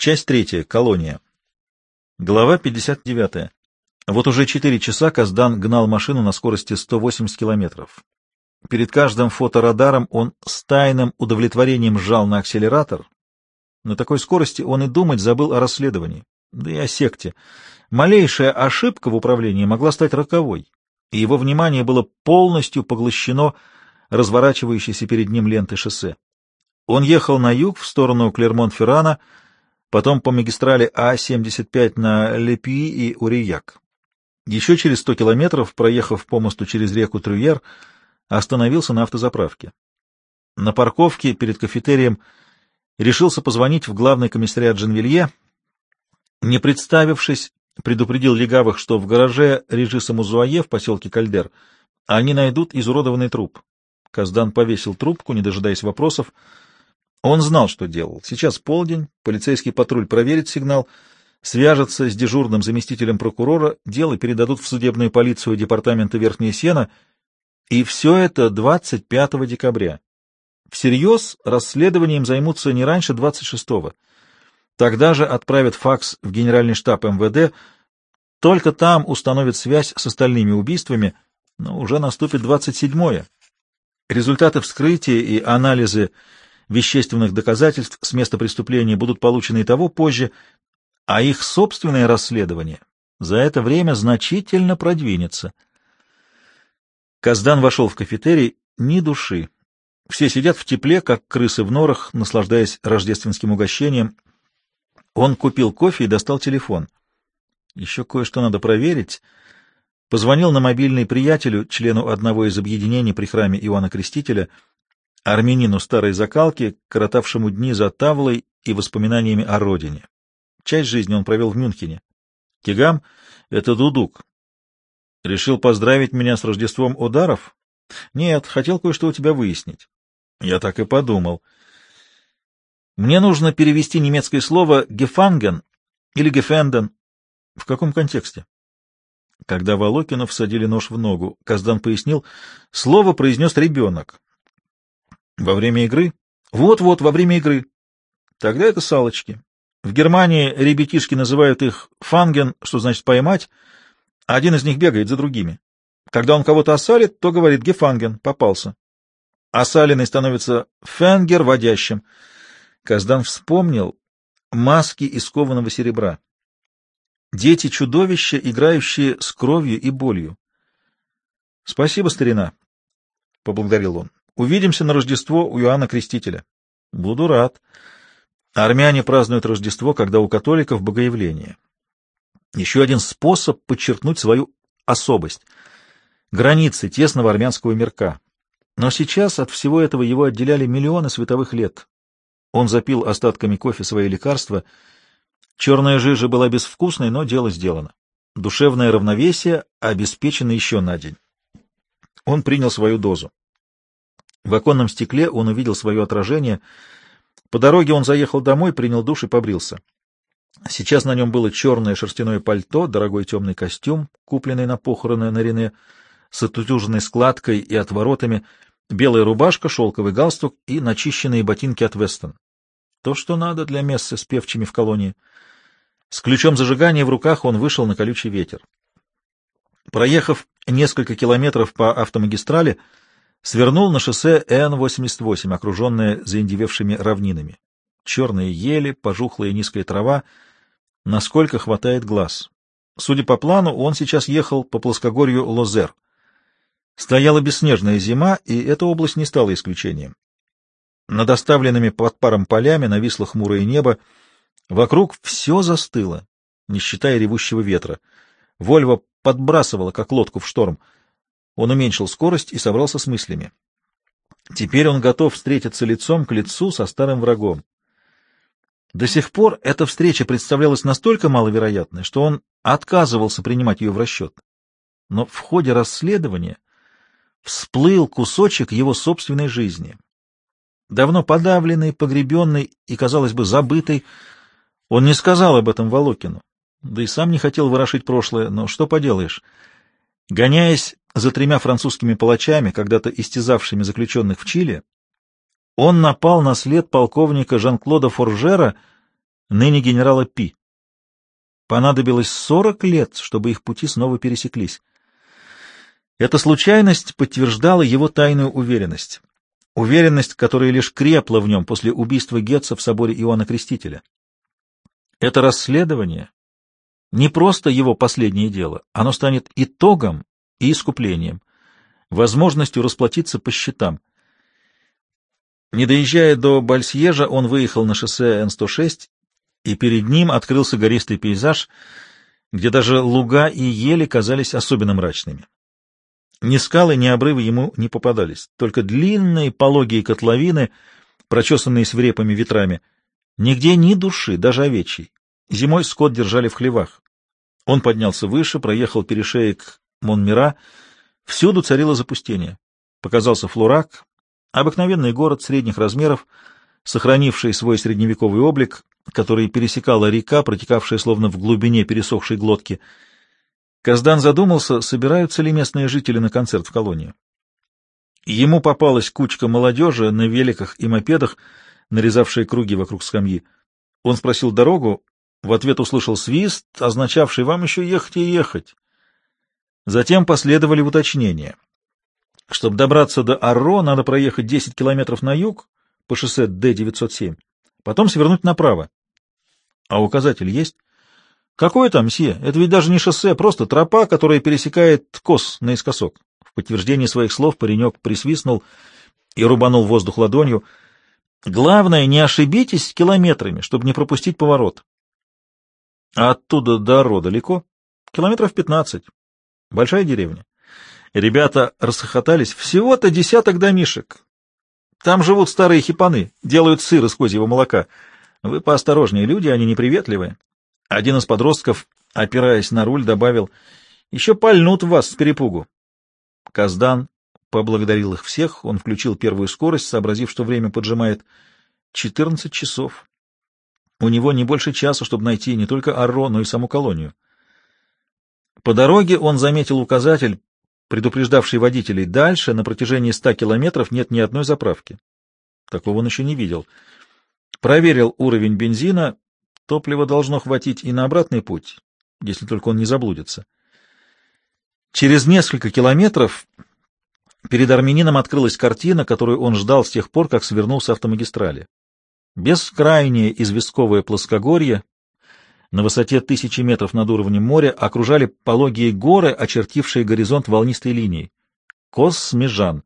Часть третья. Колония. Глава 59. Вот уже 4 часа Каздан гнал машину на скорости 180 километров. Перед каждым фоторадаром он с тайным удовлетворением сжал на акселератор. На такой скорости он и думать забыл о расследовании, да и о секте. Малейшая ошибка в управлении могла стать роковой, и его внимание было полностью поглощено разворачивающейся перед ним лентой шоссе. Он ехал на юг в сторону Клермон-Феррана, потом по магистрали А-75 на Ле-Пюи и Урияк. Еще через 100 километров, проехав по мосту через реку Трюер, остановился на автозаправке. На парковке перед кафетерием решился позвонить в главный комиссариат Женвилье. Не представившись, предупредил легавых, что в гараже Режиса Музуае в поселке Кальдер они найдут изуродованный труп. Каздан повесил трубку, не дожидаясь вопросов. Он знал, что делал. Сейчас полдень, полицейский патруль проверит сигнал, свяжется с дежурным заместителем прокурора, дело передадут в судебную полицию департамента Верхняя Сена, и все это 25 декабря. Всерьез расследованием займутся не раньше 26-го. Тогда же отправят факс в Генеральный штаб МВД, только там установят связь с остальными убийствами, но уже наступит 27-е. Результаты вскрытия и анализы вещественных доказательств с места преступления будут получены и того позже, а их собственное расследование за это время значительно продвинется. Каздан вошел в кафетерий, ни души. Все сидят в тепле, как крысы в норах, наслаждаясь рождественским угощением. Он купил кофе и достал телефон. Еще кое-что надо проверить. Позвонил на мобильный приятелю, члену одного из объединений при храме Иоанна Крестителя, армянину старой закалки, коротавшему дни за тавлой и воспоминаниями о родине. Часть жизни он провел в Мюнхене. Кигам — это Дудук. Решил поздравить меня с Рождеством Ударов? Нет, хотел кое-что у тебя выяснить. Я так и подумал. Мне нужно перевести немецкое слово «гефанген» или «гефенден». В каком контексте? Когда Волокину всадили нож в ногу, Каздан пояснил, слово произнес ребенок. Во время игры? Вот-вот, во время игры. Тогда это салочки. В Германии ребятишки называют их «фанген», что значит «поймать», а один из них бегает за другими. Когда он кого-то осалит, то говорит «гефанген», попался. Осаленный становится «фенгер», водящим. Каздан вспомнил маски из кованого серебра. Дети-чудовища, играющие с кровью и болью. — Спасибо, старина, — поблагодарил он. — Увидимся на Рождество у Иоанна Крестителя. — Буду рад. Армяне празднуют Рождество, когда у католиков богоявление. Еще один способ подчеркнуть свою особость. Границы тесного армянского мирка. Но сейчас от всего этого его отделяли миллионы световых лет. Он запил остатками кофе свои лекарства. Черная жижа была безвкусной, но дело сделано. Душевное равновесие обеспечено еще на день. Он принял свою дозу. В оконном стекле он увидел свое отражение. По дороге он заехал домой, принял душ и побрился. Сейчас на нем было черное шерстяное пальто, дорогой темный костюм, купленный на похороны на Рене, с отутюженной складкой и отворотами, белая рубашка, шелковый галстук и начищенные ботинки от Вестон. То, что надо для мессы с певчими в колонии. С ключом зажигания в руках он вышел на колючий ветер. Проехав несколько километров по автомагистрали, свернул на шоссе Н-88, окруженное заиндевевшими равнинами. Черные ели, пожухлая низкая трава, насколько хватает глаз. Судя по плану, он сейчас ехал по плоскогорью Лозер. Стояла бесснежная зима, и эта область не стала исключением. Над оставленными под паром полями нависло хмурое небо. Вокруг все застыло, не считая ревущего ветра. Вольво подбрасывала, как лодку в шторм. Он уменьшил скорость и собрался с мыслями. Теперь он готов встретиться лицом к лицу со старым врагом. До сих пор эта встреча представлялась настолько маловероятной, что он отказывался принимать ее в расчет. Но в ходе расследования всплыл кусочек его собственной жизни. Давно подавленный, погребенный и, казалось бы, забытый, он не сказал об этом Волокину, да и сам не хотел ворошить прошлое, но что поделаешь. Гоняясь за 3 французскими палачами, когда-то истязавшими заключенных в Чили, он напал на след полковника Жан-Клода Форжера, ныне генерала Пи. Понадобилось 40 лет, чтобы их пути снова пересеклись. Эта случайность подтверждала его тайную уверенность. Уверенность, которая лишь крепла в нем после убийства Гетца в соборе Иоанна Крестителя. Это расследование не просто его последнее дело, оно станет итогом и искуплением, возможностью расплатиться по счетам. Не доезжая до Бальсьежа, он выехал на шоссе Н-106, и перед ним открылся гористый пейзаж, где даже луга и ели казались особенно мрачными. Ни скалы, ни обрывы ему не попадались, только длинные пологие котловины, прочесанные свирепыми ветрами. Нигде ни души, даже овечьей. Зимой скот держали в хлевах. Он поднялся выше, проехал перешеек Монмира. Всюду царило запустение. Показался Флурак, обыкновенный город средних размеров, сохранивший свой средневековый облик, который пересекала река, протекавшая словно в глубине пересохшей глотки. Каздан задумался, собираются ли местные жители на концерт в колонии. Ему попалась кучка молодежи на великах и мопедах, нарезавшие круги вокруг скамьи. Он спросил дорогу, в ответ услышал свист, означавший «вам еще ехать и ехать». Затем последовали уточнения. Чтобы добраться до Арро, надо проехать 10 километров на юг по шоссе Д-907, потом свернуть направо. А указатель есть? Какой там, мсье? Это ведь даже не шоссе, просто тропа, которая пересекает Кос наискосок. В подтверждение своих слов паренек присвистнул и рубанул воздух ладонью. Главное, не ошибитесь километрами, чтобы не пропустить поворот. А оттуда до Арро далеко? Километров 15. Большая деревня. Ребята расхохотались. Всего-то десяток домишек. Там живут старые хипаны, делают сыр из козьего молока. Вы поосторожнее, люди, они неприветливые. Один из подростков, опираясь на руль, добавил, «Еще пальнут в вас с перепугу». Каздан поблагодарил их всех, он включил первую скорость, сообразив, что время поджимает 14 часов. У него не больше часа, чтобы найти не только Арро, но и саму колонию. По дороге он заметил указатель, предупреждавший водителей, дальше на протяжении 100 километров нет ни одной заправки. Такого он еще не видел. Проверил уровень бензина, топлива должно хватить и на обратный путь, если только он не заблудится. Через несколько километров перед армянином открылась картина, которую он ждал с тех пор, как свернул с автомагистрали. Бескрайнее известковое плоскогорье на высоте 1000 метров над уровнем моря окружали пологие горы, очертившие горизонт волнистой линией. Кос-Межан.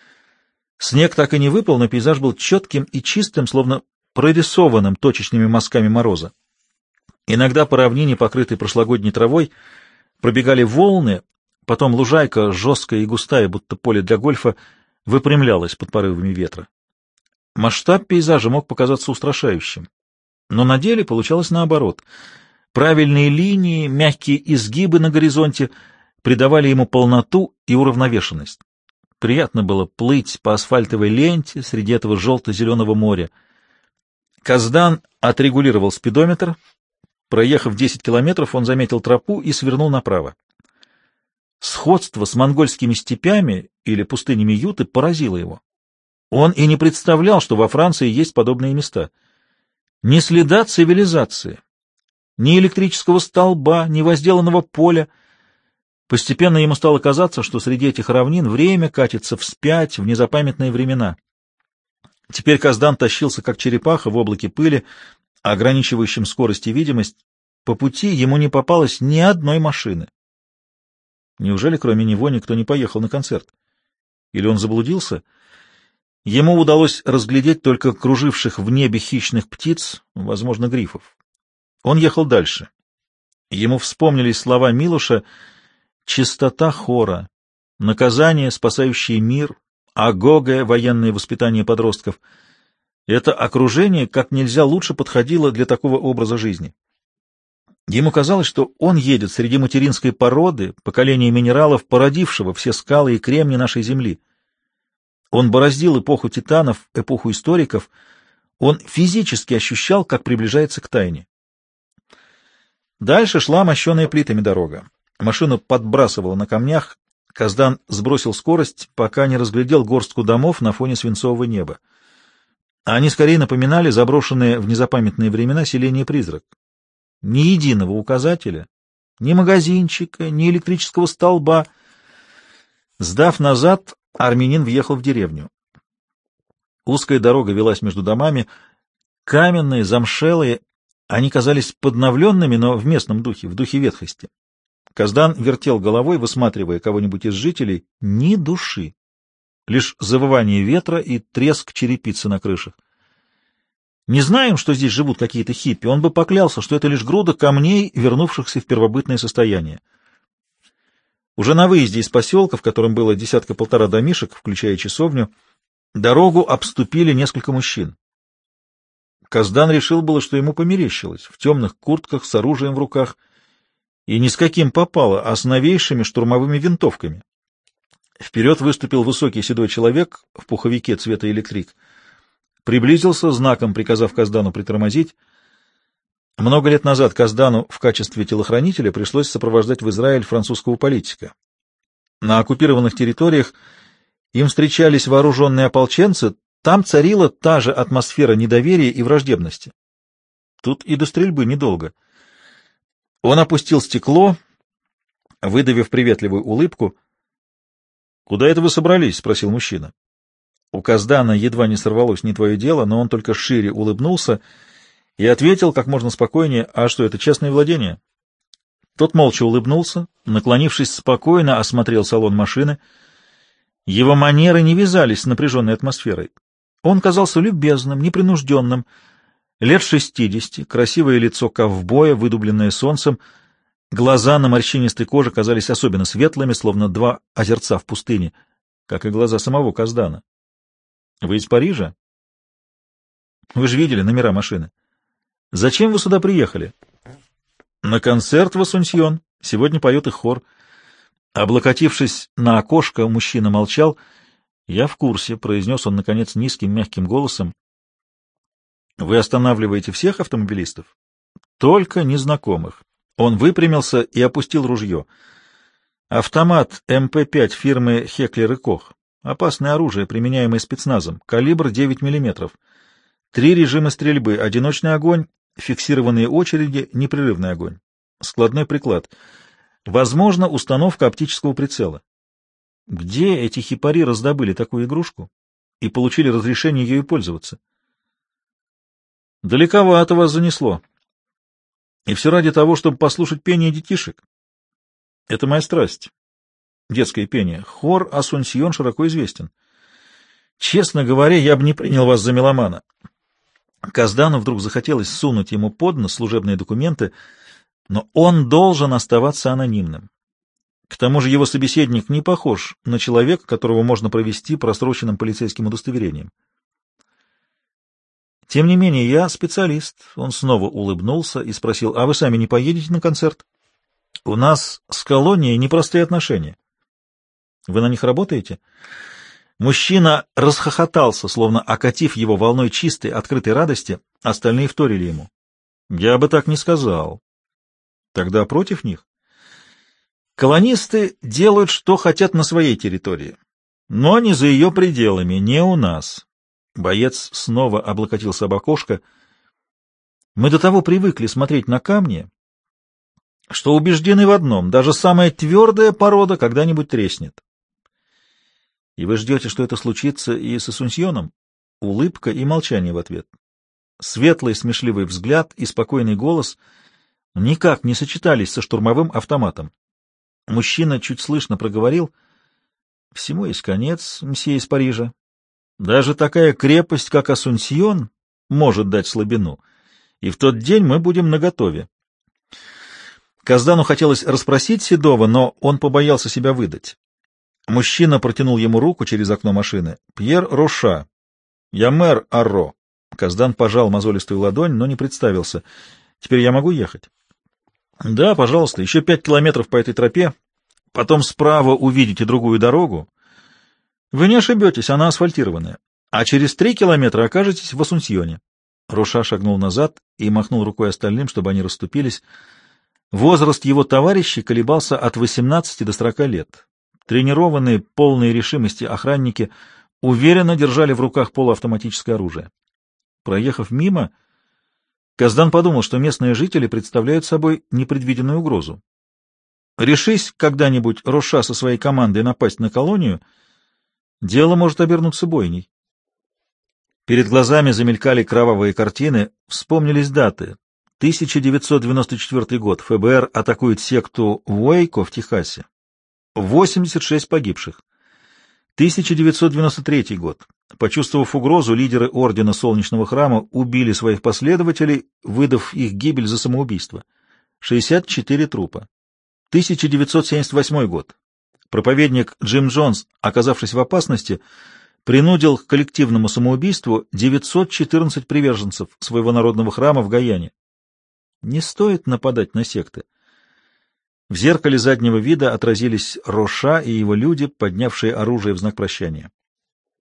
Снег так и не выпал, но пейзаж был четким и чистым, словно прорисованным точечными мазками мороза. Иногда по равнине, покрытой прошлогодней травой, пробегали волны, потом лужайка, жесткая и густая, будто поле для гольфа, выпрямлялась под порывами ветра. Масштаб пейзажа мог показаться устрашающим, но на деле получалось наоборот. Правильные линии, мягкие изгибы на горизонте придавали ему полноту и уравновешенность. Приятно было плыть по асфальтовой ленте среди этого желто-зеленого моря. Каздан отрегулировал спидометр. Проехав 10 километров, он заметил тропу и свернул направо. Сходство с монгольскими степями или пустынями Юты поразило его. Он и не представлял, что во Франции есть подобные места. Ни следа цивилизации, ни электрического столба, ни возделанного поля. Постепенно ему стало казаться, что среди этих равнин время катится вспять в незапамятные времена. Теперь Каздан тащился, как черепаха, в облаке пыли, ограничивающем скорость и видимость. По пути ему не попалось ни одной машины. Неужели кроме него никто не поехал на концерт? Или он заблудился? Ему удалось разглядеть только круживших в небе хищных птиц, возможно, грифов. Он ехал дальше. Ему вспомнились слова Милоша: «Чистота хора, наказание, спасающее мир, агогое военное воспитание подростков». Это окружение как нельзя лучше подходило для такого образа жизни. Ему казалось, что он едет среди материнской породы, поколения минералов, породившего все скалы и кремни нашей земли. Он бороздил эпоху титанов, эпоху историков. Он физически ощущал, как приближается к тайне. Дальше шла мощеная плитами дорога. Машину подбрасывала на камнях. Каздан сбросил скорость, пока не разглядел горстку домов на фоне свинцового неба. Они скорее напоминали заброшенные в незапамятные времена селение-призрак. Ни единого указателя, ни магазинчика, ни электрического столба. Сдав назад, армянин въехал в деревню. Узкая дорога велась между домами, каменные, замшелые. Они казались подновленными, но в местном духе, в духе ветхости. Каздан вертел головой, высматривая кого-нибудь из жителей. Ни души. Лишь завывание ветра и треск черепицы на крышах. Не знаем, что здесь живут какие-то хиппи, он бы поклялся, что это лишь груда камней, вернувшихся в первобытное состояние. Уже на выезде из поселка, в котором было десятка-полтора домишек, включая часовню, дорогу обступили несколько мужчин. Каздан решил было, что ему померещилось, в темных куртках с оружием в руках, и ни с каким попало, а с новейшими штурмовыми винтовками. Вперед выступил высокий седой человек в пуховике цвета электрик. Приблизился, знаком приказав Каздану притормозить. Много лет назад Каздану в качестве телохранителя пришлось сопровождать в Израиль французского политика. На оккупированных территориях им встречались вооруженные ополченцы, там царила та же атмосфера недоверия и враждебности. Тут и до стрельбы недолго. Он опустил стекло, выдавив приветливую улыбку. — Куда это вы собрались? — спросил мужчина. У Каздана едва не сорвалось «не твое дело», но он только шире улыбнулся и ответил как можно спокойнее: «А что, это частное владение?» Тот молча улыбнулся, наклонившись, спокойно осмотрел салон машины. Его манеры не вязались с напряженной атмосферой. Он казался любезным, непринужденным, лет 60, красивое лицо ковбоя, выдубленное солнцем, глаза на морщинистой коже казались особенно светлыми, словно два озерца в пустыне, как и глаза самого Каздана. — Вы из Парижа? — Вы же видели номера машины. — Зачем вы сюда приехали? — На концерт в Асунсьон. Сегодня поет их хор. Облокотившись на окошко, мужчина молчал. — Я в курсе, — произнес он, наконец, низким, мягким голосом. — Вы останавливаете всех автомобилистов? — Только незнакомых. Он выпрямился и опустил ружье. Автомат МП-5 фирмы «Хеклер и Кох». Опасное оружие, применяемое спецназом. Калибр 9 мм. 3 режима стрельбы. Одиночный огонь, фиксированные очереди, непрерывный огонь. Складной приклад. Возможно, установка оптического прицела. Где эти хипари раздобыли такую игрушку и получили разрешение ею пользоваться? Далековато вас занесло. И все ради того, чтобы послушать пение детишек. Это моя страсть. Детское пение. Хор Асунсьон широко известен. Честно говоря, я бы не принял вас за меломана. Каздану вдруг захотелось сунуть ему под нос служебные документы, но он должен оставаться анонимным. К тому же его собеседник не похож на человека, которого можно провести просроченным полицейским удостоверением. Тем не менее, я специалист. Он снова улыбнулся и спросил: а вы сами не поедете на концерт? У нас с колонией непростые отношения. Вы на них работаете? Мужчина расхохотался, словно окатив его волной чистой, открытой радости. Остальные вторили ему. Я бы так не сказал. Тогда против них? Колонисты делают, что хотят на своей территории, но не за ее пределами, не у нас. Боец снова облокотился об окошко. Мы до того привыкли смотреть на камни, что убеждены в одном: даже самая твердая порода когда-нибудь треснет. И вы ждете, что это случится и с Асунсьоном? Улыбка и молчание в ответ. Светлый смешливый взгляд и спокойный голос никак не сочетались со штурмовым автоматом. Мужчина чуть слышно проговорил: всему есть конец, мсье из Парижа. Даже такая крепость, как Асунсьон, может дать слабину, и в тот день мы будем наготове. Каздану хотелось расспросить Седова, но он побоялся себя выдать. Мужчина протянул ему руку через окно машины. «Пьер Роша. Я мэр Арро». Каздан пожал мозолистую ладонь, но не представился. «Теперь я могу ехать?» «Да, пожалуйста. Еще 5 километров по этой тропе. Потом справа увидите другую дорогу. Вы не ошибетесь, она асфальтированная. А через 3 километра окажетесь в Асунсьоне». Роша шагнул назад и махнул рукой остальным, чтобы они расступились. Возраст его товарищей колебался от 18 до 40 лет. Тренированные, полные решимости охранники уверенно держали в руках полуавтоматическое оружие. Проехав мимо, Каздан подумал, что местные жители представляют собой непредвиденную угрозу. Решись когда-нибудь Роша со своей командой напасть на колонию, дело может обернуться бойней. Перед глазами замелькали кровавые картины, вспомнились даты. 1994 год. ФБР атакует секту Уэйко в Техасе. 86 погибших. 1993 год. Почувствовав угрозу, лидеры Ордена Солнечного Храма убили своих последователей, выдав их гибель за самоубийство. 64 трупа. 1978 год. Проповедник Джим Джонс, оказавшись в опасности, принудил к коллективному самоубийству 914 приверженцев своего народного храма в Гаяне. Не стоит нападать на секты. В зеркале заднего вида отразились Роша и его люди, поднявшие оружие в знак прощания.